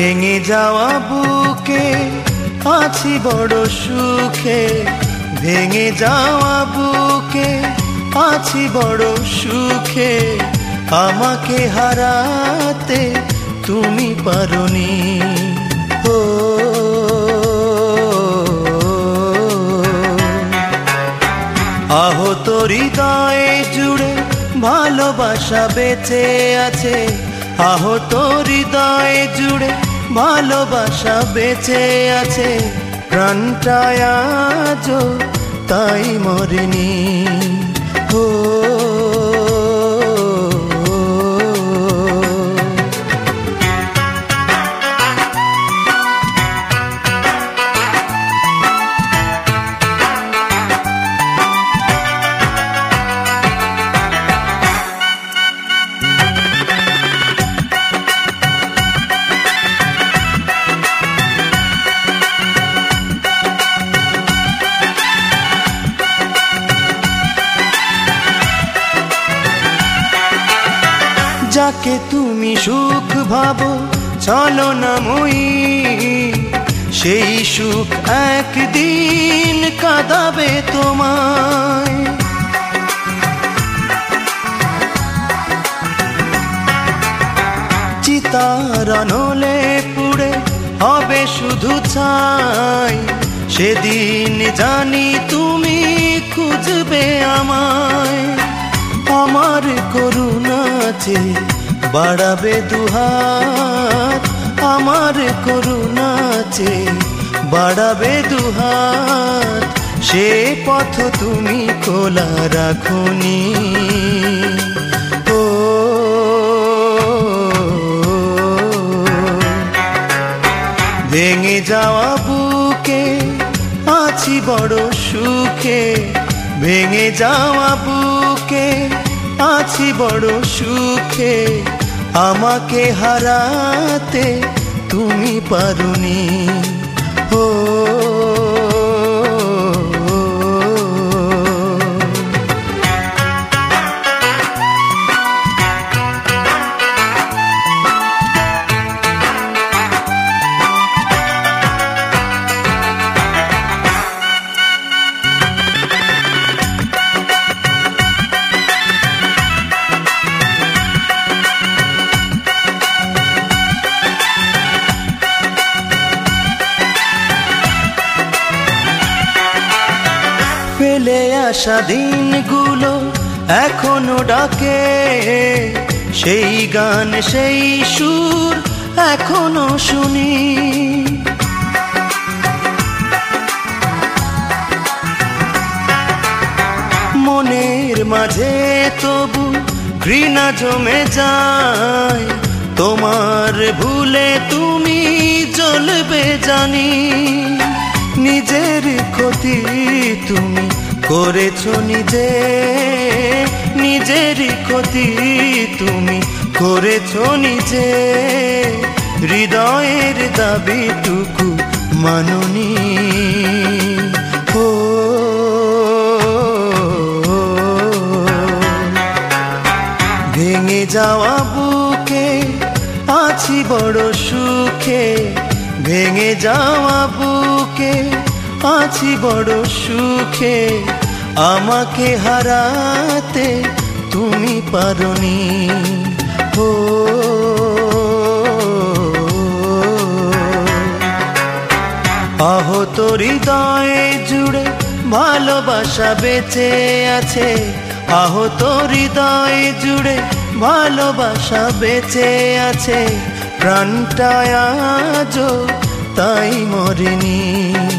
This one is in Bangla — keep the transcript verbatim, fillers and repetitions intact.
ভেঙে যাওয়া বুকে আছি বড় সুখে, ভেঙে যাওয়া বুকে আছি বড় সুখে। আমাকে হারাতে তুমি পারোনি। ও আহত হৃদয়ে জুড়ে ভালোবাসা বেঁচে আছে, আহত হৃদয়ে জুড়ে ভালোবাসা বেঁচে আছে। প্রাণটায় আজও তাই মরেনি। ও যাকে তুমি সুখ ভাবো ছলনাময়ী, সেই সুখ একদিন কাঁদাবে তোমায়। চিতার আনলে পুড়ে হবে শুধু ছাই, সেদিন জানি তুমি খুঁজবে আমায়। আমার করুণাতে বাড়াবে দুহাত, আমার করুণাতে বাড়াবে দুহাত। সে পথ তুমি খোলা রাখোনি। ও ভেঙে যাওয়া বুকে আছি বড় সুখে, ভেঙে যাওয়া বুকে আছি বড় সুখে। আমাকে হারাতে তুমি পারোনি। ও ফেলে আসা দিনগুলো এখনো ডাকে, সেই গান সেই সুর এখনো শুনি। মনের মাঝে তবু ঘৃণা জমে যায়, তোমার ভুলে তুমি জ্বলবে জানি। নিজের ক্ষতি তুমি করেছো নিজে, নিজের ক্ষতি তুমি করেছো নিজে। হৃদয়ের দাবিটুকু মাননি। ও ভেঙে যাওয়া বুকে আছি বড় সুখে, ভেঙে যাওয়া বুকে আছি বড় সুখে। আমাকে হারাতে তুমি পারোনি। ও আহত হৃদয়ে জুড়ে ভালোবাসা বেঁচে আছে, আহত হৃদয়ে জুড়ে ভালোবাসা বেঁচে আছে। প্রাণটায় আজও তাই মরেনি।